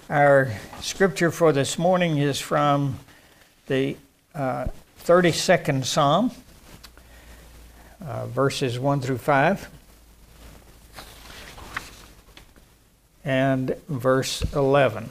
Our scripture for this morning is from the 32nd Psalm, verses 1 through 5, and verse 11.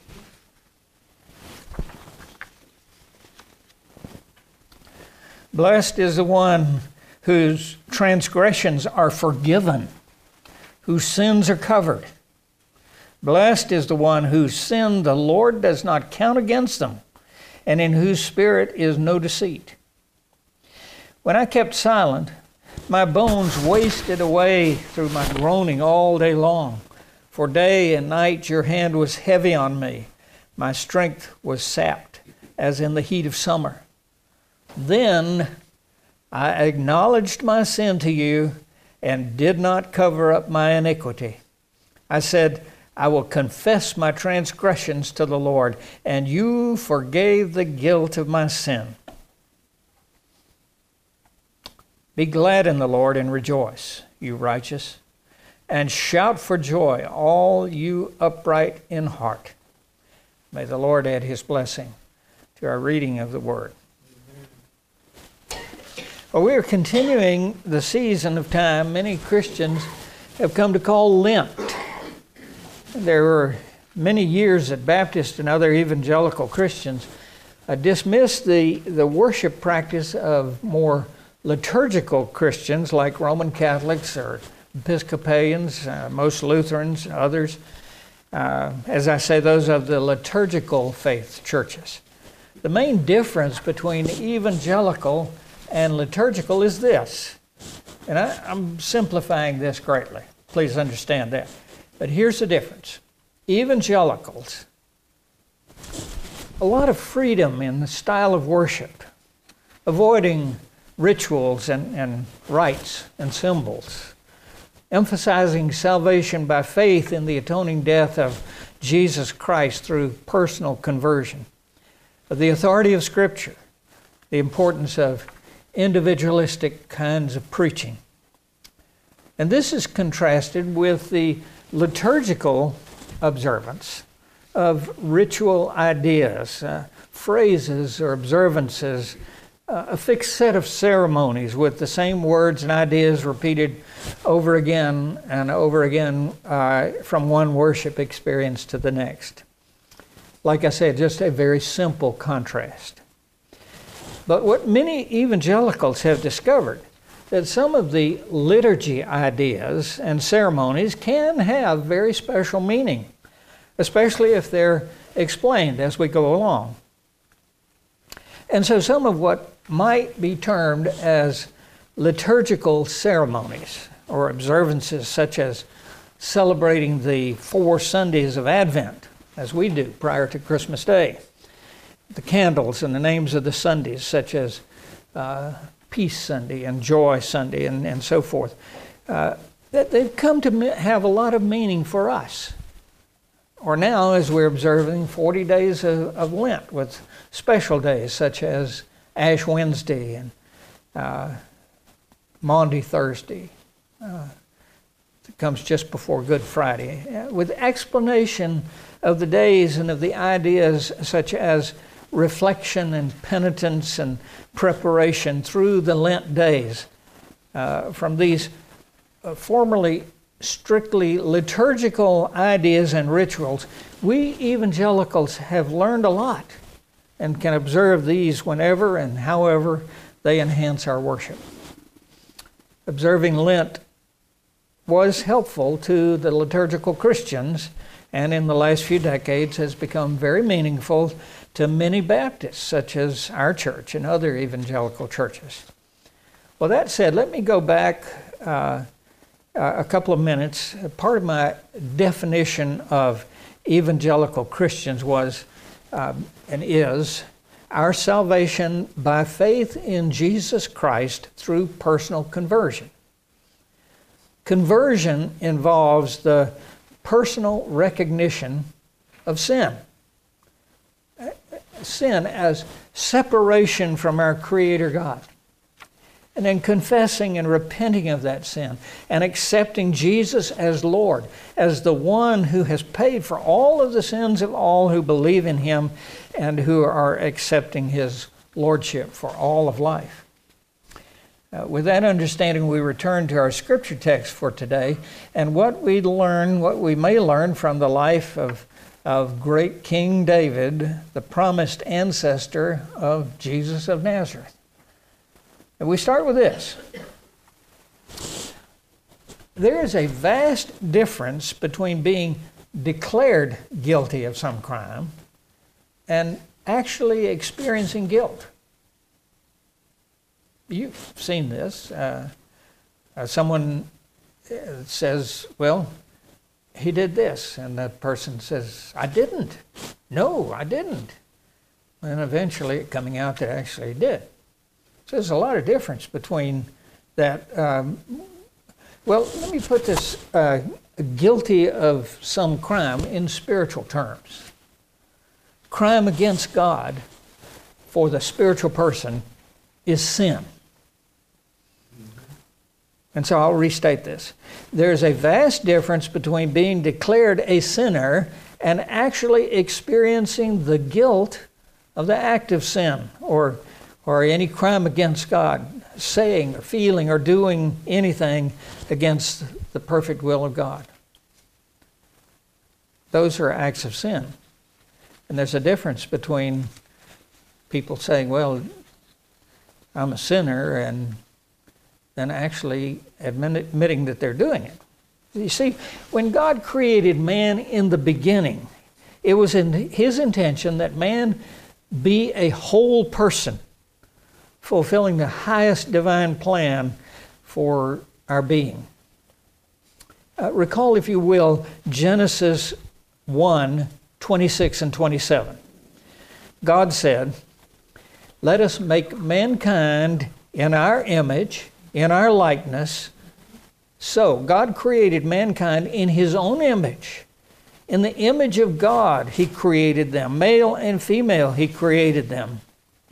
Blessed is the one whose transgressions are forgiven, whose sins are covered. Blessed is the one whose sin the Lord does not count against them, and in whose spirit is no deceit. When I kept silent, my bones wasted away through my groaning all day long. For day and night your hand was heavy on me. My strength was sapped, as in the heat of summer. Then I acknowledged my sin to you and did not cover up my iniquity. I said, I will confess my transgressions to the Lord, and you forgave the guilt of my sin. Be glad in the Lord and rejoice, you righteous, and shout for joy, all you upright in heart. May the Lord add his blessing to our reading of the word. Well, we are continuing the season of time many Christians have come to call Lent. There were many years that Baptist and other evangelical Christians dismissed the worship practice of more liturgical Christians like Roman Catholics or Episcopalians, most Lutherans, others. As I say, those of the liturgical faith churches. The main difference between evangelical and liturgical is this, and I'm simplifying this greatly. Please understand that. But here's the difference. Evangelicals, a lot of freedom in the style of worship, avoiding rituals and rites and symbols, emphasizing salvation by faith in the atoning death of Jesus Christ through personal conversion, the authority of Scripture, the importance of individualistic kinds of preaching. And this is contrasted with the liturgical observance of ritual ideas, phrases or observances, a fixed set of ceremonies with the same words and ideas repeated over again and over again from one worship experience to the next. Like I said, just a very simple contrast. But what many evangelicals have discovered, that some of the liturgy ideas and ceremonies can have very special meaning, especially if they're explained as we go along. And so some of what might be termed as liturgical ceremonies or observances, such as celebrating the 4 Sundays of Advent, as we do prior to Christmas Day, the candles and the names of the Sundays, such as Peace Sunday and Joy Sunday and so forth, that they've come to have a lot of meaning for us. Or now, as we're observing 40 days of Lent with special days such as Ash Wednesday and Maundy Thursday, that comes just before Good Friday, with explanation of the days and of the ideas such as reflection and penitence and preparation through the Lent days. From these formerly strictly liturgical ideas and rituals, we evangelicals have learned a lot and can observe these whenever and however they enhance our worship. Observing Lent was helpful to the liturgical Christians, and in the last few decades has become very meaningful to many Baptists, such as our church and other evangelical churches. Well, that said, let me go back a couple of minutes. Part of my definition of evangelical Christians was and is our salvation by faith in Jesus Christ through personal conversion. Conversion involves the personal recognition of sin. Sin as separation from our Creator God. and then confessing and repenting of that sin and accepting Jesus as Lord, as the one who has paid for all of the sins of all who believe in him and who are accepting his lordship for all of life. With that understanding, we return to our scripture text for today, and what we may learn from the life of great King David, the promised ancestor of Jesus of Nazareth. And we start with this. There is a vast difference between being declared guilty of some crime and actually experiencing guilt. You've seen this. Someone says, well, he did this. And that person says, I didn't. No, I didn't. And eventually it coming out that actually he did. So there's a lot of difference between that. Well, let me put this guilty of some crime in spiritual terms. Crime against God for the spiritual person is sin. And so I'll restate this. There's a vast difference between being declared a sinner and actually experiencing the guilt of the act of sin or any crime against God, saying or feeling or doing anything against the perfect will of God. Those are acts of sin. And there's a difference between people saying, well, I'm a sinner, and then actually admitting that they're doing it. You see, when God created man in the beginning, it was in his intention that man be a whole person, fulfilling the highest divine plan for our being. Recall, if you will, Genesis 1:26 and 27. God said, let us make mankind in our image, in our likeness. So God created mankind in his own image. In the image of God, he created them. Male and female, he created them.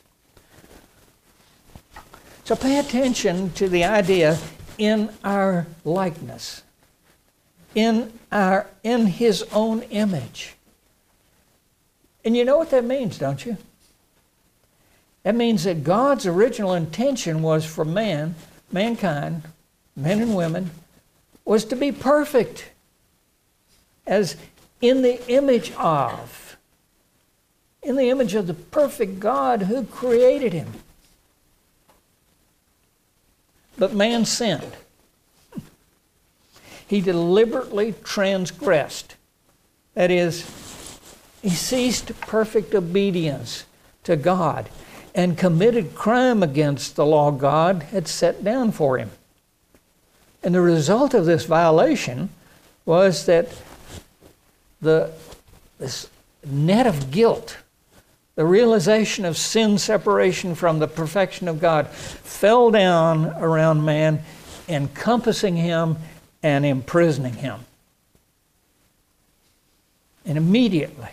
So pay attention to the idea, in our likeness, in his own image. And you know what that means, don't you? That means that God's original intention was for mankind, men and women, was to be perfect, as in the image of the perfect God who created him. But man sinned. He deliberately transgressed. That is, he ceased perfect obedience to God and committed crime against the law God had set down for him. And the result of this violation was that this net of guilt, the realization of sin separation from the perfection of God, fell down around man, encompassing him and imprisoning him. And immediately,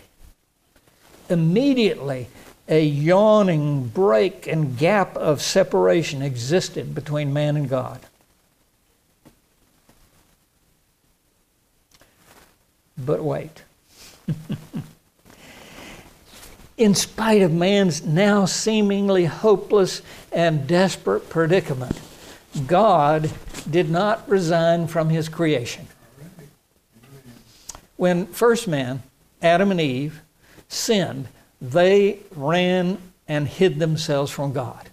a yawning break and gap of separation existed between man and God. But wait. In spite of man's now seemingly hopeless and desperate predicament, God did not resign from his creation. When first man, Adam and Eve, sinned, they ran and hid themselves from God.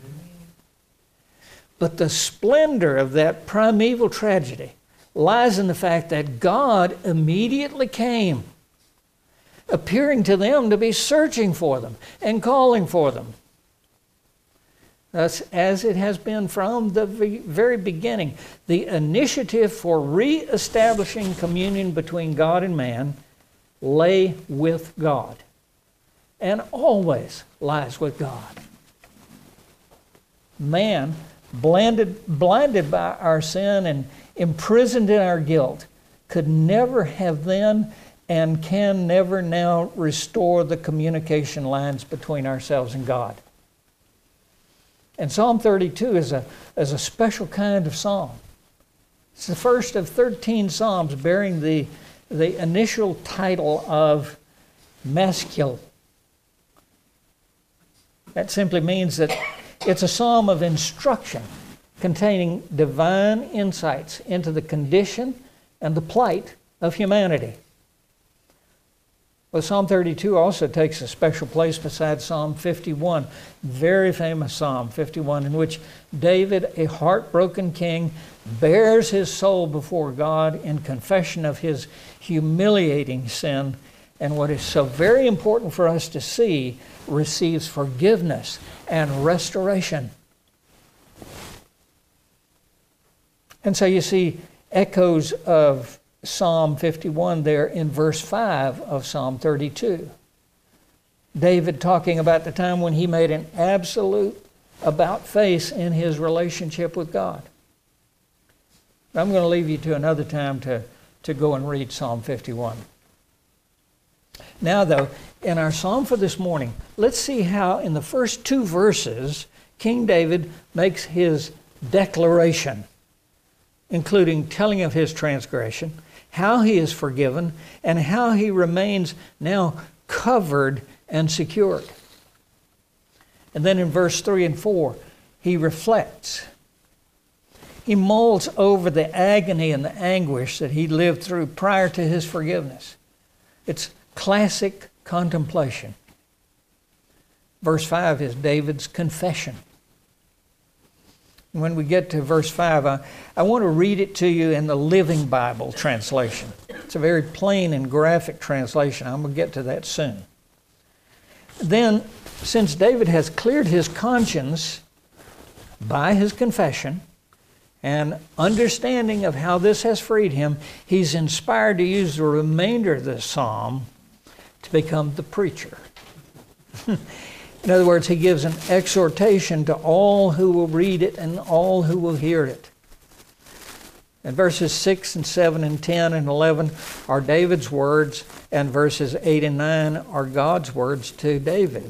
But the splendor of that primeval tragedy lies in the fact that God immediately came, appearing to them to be searching for them and calling for them. Thus, as it has been from the very beginning, the initiative for re-establishing communion between God and man lay with God, and always lies with God. Man, blinded by our sin and imprisoned in our guilt, could never have then and can never now restore the communication lines between ourselves and God. And Psalm 32 is a special kind of psalm. It's the first of 13 psalms bearing the initial title of Maskil. That simply means that it's a psalm of instruction containing divine insights into the condition and the plight of humanity. Well, Psalm 32 also takes a special place beside Psalm 51, very famous Psalm 51, in which David, a heartbroken king, bears his soul before God in confession of his humiliating sin, and what is so very important for us to see, receives forgiveness and restoration. And so you see echoes of Psalm 51 there in verse 5 of Psalm 32. David talking about the time when he made an absolute about-face in his relationship with God. I'm going to leave you to another time to go and read Psalm 51. Now, though, in our psalm for this morning, let's see how in the first 2 verses King David makes his declaration, including telling of his transgression, how he is forgiven, and how he remains now covered and secured. And then in verse 3 and 4, he reflects. He mulls over the agony and the anguish that he lived through prior to his forgiveness. It's classic contemplation. Verse 5 is David's confession. When we get to verse 5, I want to read it to you in the Living Bible translation. It's a very plain and graphic translation. I'm going to get to that soon. Then, since David has cleared his conscience by his confession and understanding of how this has freed him, he's inspired to use the remainder of this psalm to become the preacher. In other words, he gives an exhortation to all who will read it and all who will hear it. And verses 6 and 7 and 10 and 11 are David's words, and verses 8 and 9 are God's words to David.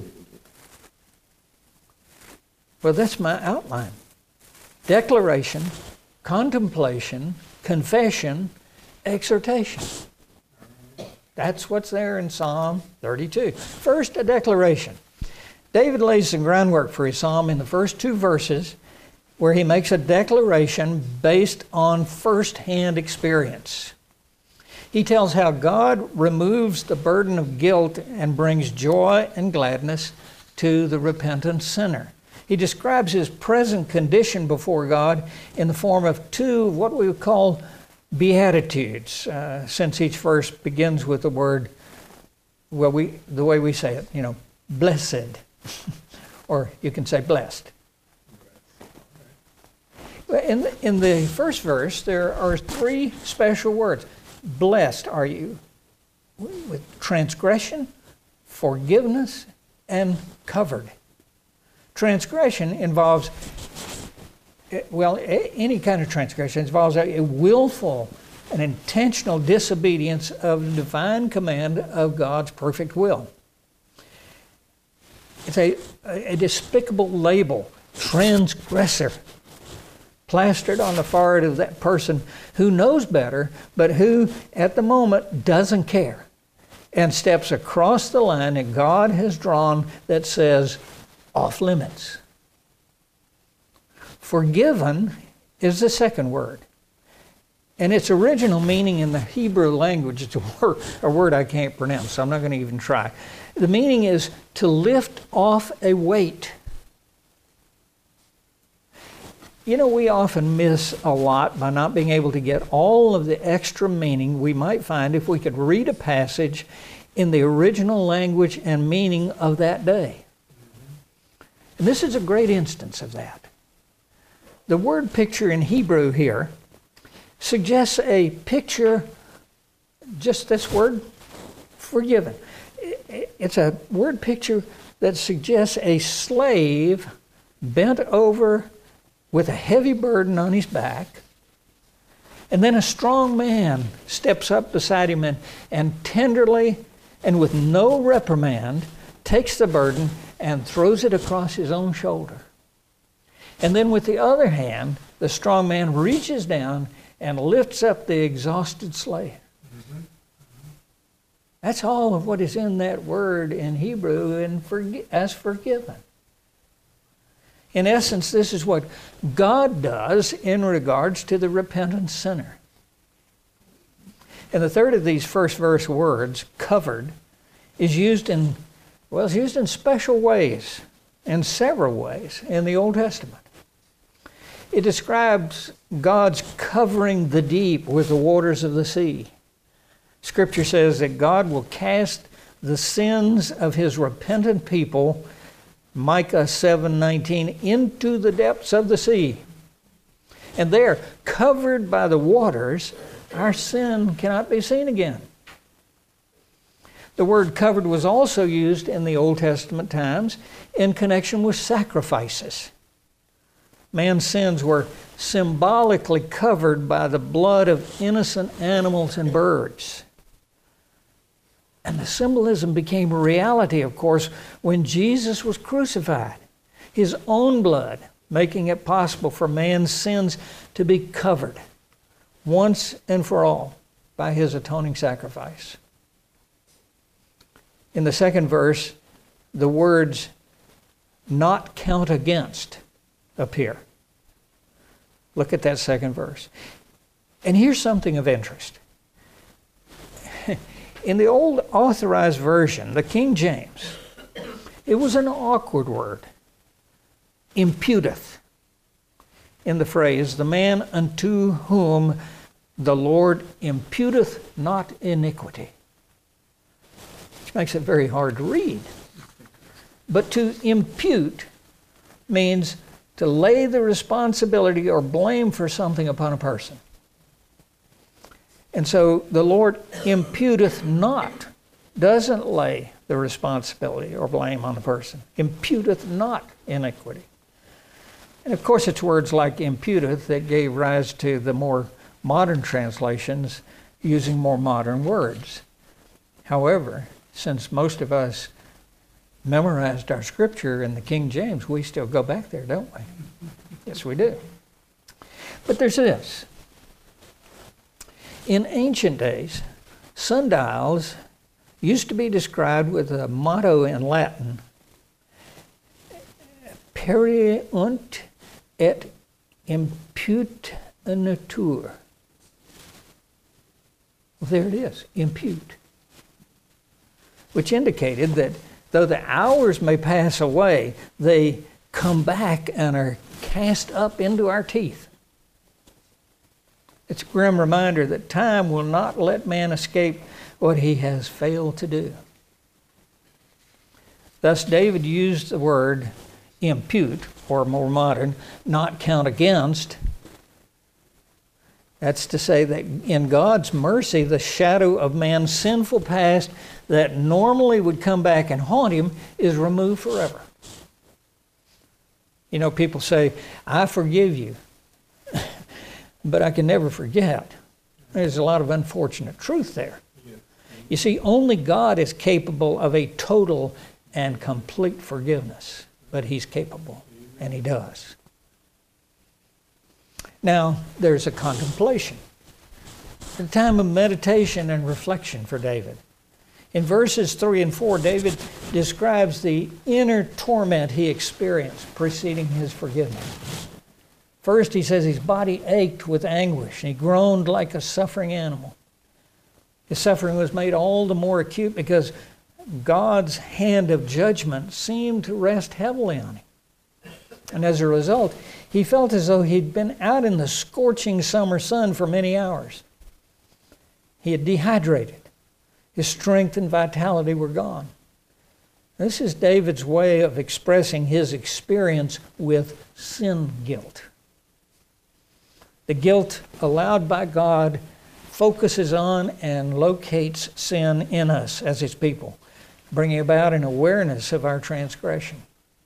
Well, that's my outline. Declaration, contemplation, confession, exhortation. That's what's there in Psalm 32. First, a declaration. David lays the groundwork for his psalm in the first 2 verses, where he makes a declaration based on first-hand experience. He tells how God removes the burden of guilt and brings joy and gladness to the repentant sinner. He describes his present condition before God in the form of 2 what we would call beatitudes, since each verse begins with the word, well, the way we say it, blessed. Or you can say blessed. In the first verse, there are 3 special words. Blessed are you with transgression, forgiveness, and covered. Transgression involves, any kind of transgression involves a willful and intentional disobedience of the divine command of God's perfect will. It's a despicable label, transgressor, plastered on the forehead of that person who knows better, but who at the moment doesn't care and steps across the line that God has drawn that says off limits. Forgiven is the second word. And its original meaning in the Hebrew language, it's a word I can't pronounce, so I'm not going to even try. The meaning is to lift off a weight. We often miss a lot by not being able to get all of the extra meaning we might find if we could read a passage in the original language and meaning of that day. And this is a great instance of that. The word picture in Hebrew here suggests a picture, just this word, forgiven. It's a word picture that suggests a slave bent over with a heavy burden on his back, and then a strong man steps up beside him and tenderly and with no reprimand takes the burden and throws it across his own shoulder. And then with the other hand, the strong man reaches down and lifts up the exhausted slave. That's all of what is in that word in Hebrew as forgiven. In essence, this is what God does in regards to the repentant sinner. And the third of these first verse words, covered, is used in special ways, in several ways in the Old Testament. It describes God's covering the deep with the waters of the sea. Scripture says that God will cast the sins of his repentant people, Micah 7:19, into the depths of the sea. And there, covered by the waters, our sin cannot be seen again. The word covered was also used in the Old Testament times in connection with sacrifices. Man's sins were symbolically covered by the blood of innocent animals and birds. And the symbolism became a reality, of course, when Jesus was crucified. His own blood making it possible for man's sins to be covered once and for all by his atoning sacrifice. In the second verse, the words "not count against" appear. Look at that second verse. And here's something of interest. In the old Authorized Version, the King James, it was an awkward word, imputeth, in the phrase, the man unto whom the Lord imputeth not iniquity, which makes it very hard to read. But to impute means to lay the responsibility or blame for something upon a person. And so the Lord imputeth not, doesn't lay the responsibility or blame on the person. Imputeth not iniquity. And of course it's words like imputeth that gave rise to the more modern translations using more modern words. However, since most of us memorized our scripture in the King James, we still go back there, don't we? Yes, we do. But there's this. In ancient days, sundials used to be described with a motto in Latin, pereunt et imputitur. Well, there it is, impute. Which indicated that though the hours may pass away, they come back and are cast up into our teeth. It's a grim reminder that time will not let man escape what he has failed to do. Thus, David used the word impute, or more modern, not count against. That's to say that in God's mercy, the shadow of man's sinful past that normally would come back and haunt him is removed forever. You know, people say, I forgive you, but I can never forget. There's a lot of unfortunate truth there. You see, only God is capable of a total and complete forgiveness, but he's capable, and he does. Now, there's a contemplation, a time of meditation and reflection for David. In verses 3 and 4, David describes the inner torment he experienced preceding his forgiveness. First, he says his body ached with anguish, and he groaned like a suffering animal. His suffering was made all the more acute because God's hand of judgment seemed to rest heavily on him. And as a result, he felt as though he'd been out in the scorching summer sun for many hours. He had dehydrated. His strength and vitality were gone. This is David's way of expressing his experience with sin guilt. The guilt allowed by God focuses on and locates sin in us as his people, bringing about an awareness of our transgression.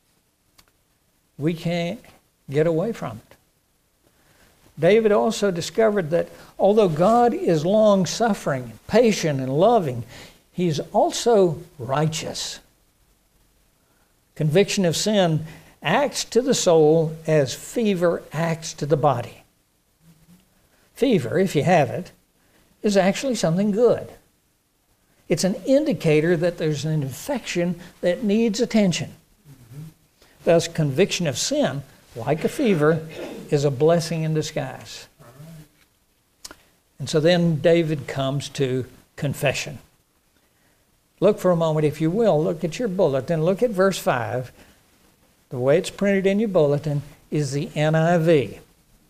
We can't get away from it. David also discovered that although God is long-suffering, patient, and loving, he's also righteous. Conviction of sin acts to the soul as fever acts to the body. Fever, if you have it, is actually something good. It's an indicator that there's an infection that needs attention. Thus, conviction of sin, like a fever, is a blessing in disguise. And so then David comes to confession. Look for a moment, if you will, look at your bulletin, look at verse 5. The way it's printed in your bulletin is the NIV.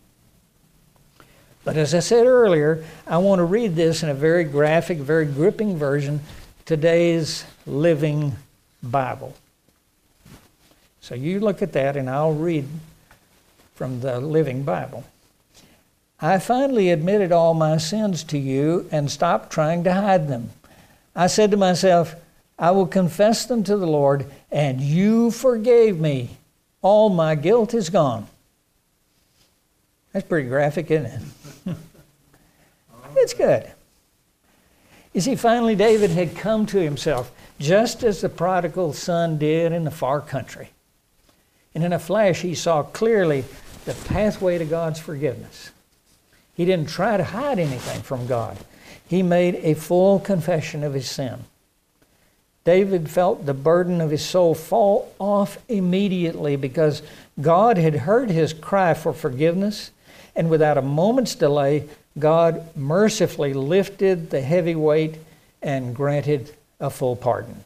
But as I said earlier, I want to read this in a very graphic, very gripping version, today's Living Bible. So you look at that and I'll read from the Living Bible. I finally admitted all my sins to you and stopped trying to hide them. I said to myself, I will confess them to the Lord, and you forgave me. All my guilt is gone. That's pretty graphic, isn't it? It's good. You see, finally David had come to himself, just as the prodigal son did in the far country. And in a flash, he saw clearly the pathway to God's forgiveness. He didn't try to hide anything from God. He made a full confession of his sin. David felt the burden of his soul fall off immediately because God had heard his cry for forgiveness, and without a moment's delay, God mercifully lifted the heavy weight and granted a full pardon.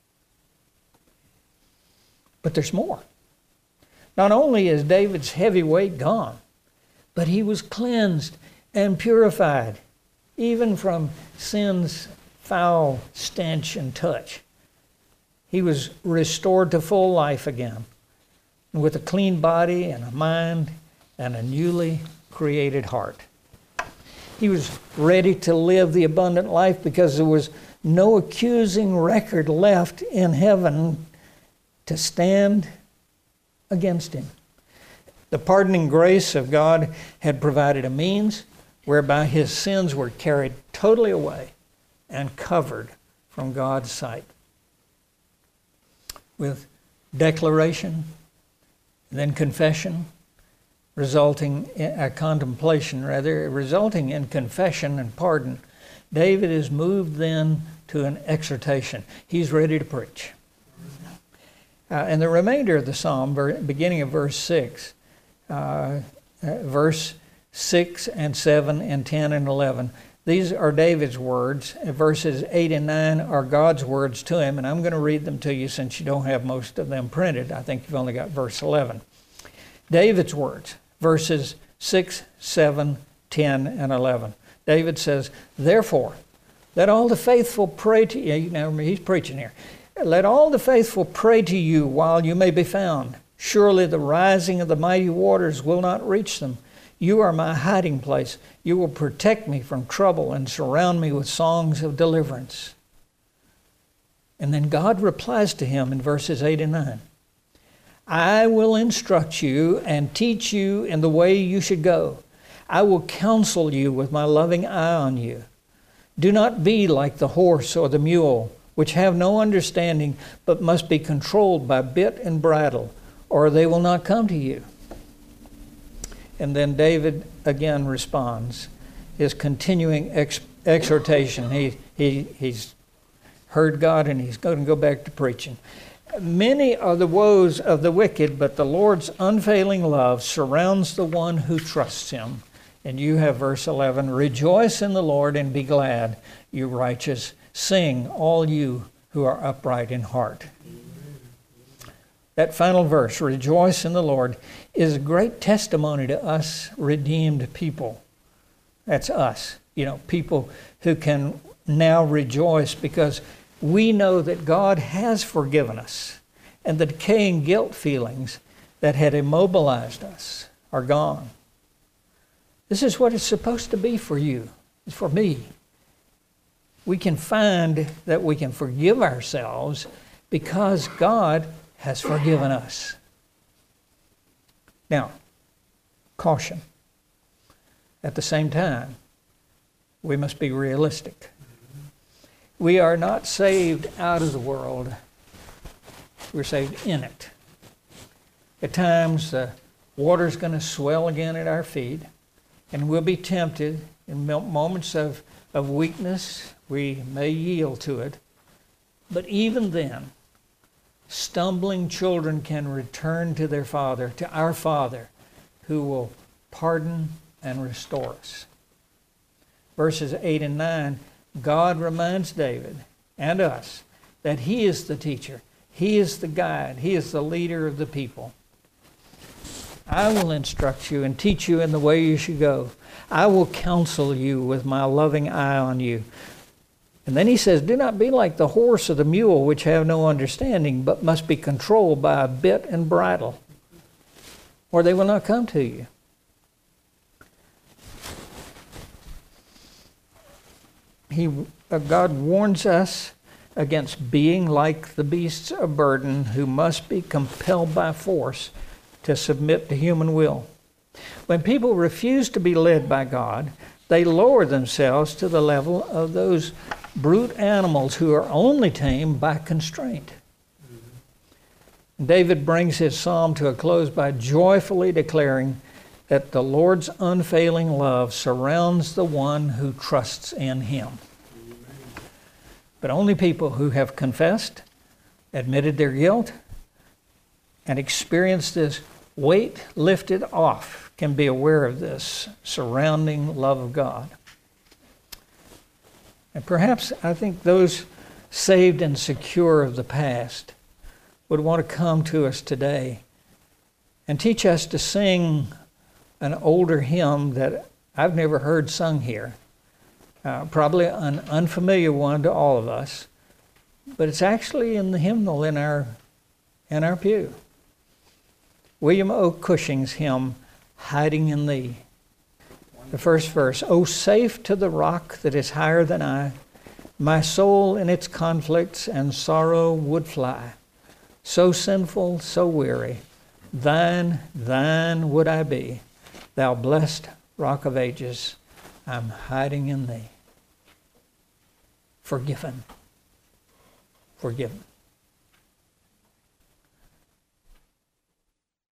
But there's more. Not only is David's heavy weight gone, but he was cleansed and purified, even from sin's foul stench and touch. He was restored to full life again, with a clean body and a mind and a newly created heart. He was ready to live the abundant life because there was no accusing record left in heaven to stand against him. The pardoning grace of God had provided a means whereby his sins were carried totally away and covered from God's sight. With declaration, then confession, resulting in contemplation, resulting in confession and pardon, David is moved then to an exhortation. He's ready to preach. And the remainder of the psalm, beginning of verse 6, verse 6 and 7 and 10 and 11, these are David's words. Verses 8 and 9 are God's words to him, and I'm going to read them to you since you don't have most of them printed. I think you've only got verse 11. David's words, verses 6, 7, 10, and 11. David says, therefore, let all the faithful pray to you. Now, he's preaching here. Let all the faithful pray to you while you may be found. Surely the rising of the mighty waters will not reach them. You are my hiding place. You will protect me from trouble and surround me with songs of deliverance. And then God replies to him in verses 8 and 9. I will instruct you and teach you in the way you should go. I will counsel you with my loving eye on you. Do not be like the horse or the mule, which have no understanding, but must be controlled by bit and bridle, or they will not come to you. And then David again responds, his continuing exhortation. He's heard God and he's going to go back to preaching. Many are the woes of the wicked, but the Lord's unfailing love surrounds the one who trusts him. And you have verse 11, rejoice in the Lord and be glad, you righteous. Sing, all you who are upright in heart. That final verse, rejoice in the Lord, is a great testimony to us redeemed people. That's us, people who can now rejoice because we know that God has forgiven us and the decaying guilt feelings that had immobilized us are gone. This is what it's supposed to be for you, it's for me. We can find that we can forgive ourselves because God has forgiven us. Now, caution. At the same time, we must be realistic. We are not saved out of the world. We're saved in it. At times, the water's going to swell again at our feet, and we'll be tempted. In moments of weakness, we may yield to it. But even then, stumbling children can return to their Father, to our Father, who will pardon and restore us. Verses 8 and 9, God reminds David and us that he is the teacher, he is the guide, he is the leader of the people. I will instruct you and teach you in the way you should go. I will counsel you with my loving eye on you. And then he says, do not be like the horse or the mule, which have no understanding, but must be controlled by a bit and bridle, or they will not come to you. God warns us against being like the beasts of burden who must be compelled by force to submit to human will. When people refuse to be led by God, they lower themselves to the level of those brute animals who are only tamed by constraint. David brings his psalm to a close by joyfully declaring that the Lord's unfailing love surrounds the one who trusts in him. But only people who have confessed, admitted their guilt, and experienced this weight lifted off can be aware of this surrounding love of God. And perhaps I think those saved and secure of the past would want to come to us today and teach us to sing an older hymn that I've never heard sung here. Probably an unfamiliar one to all of us, but it's actually in the hymnal in our pew. William O. Cushing's hymn, Hiding in Thee. The first verse, "O safe to the rock that is higher than I, my soul in its conflicts and sorrow would fly. So sinful, so weary, thine would I be. Thou blessed rock of ages, I'm hiding in thee." Forgiven. Forgiven.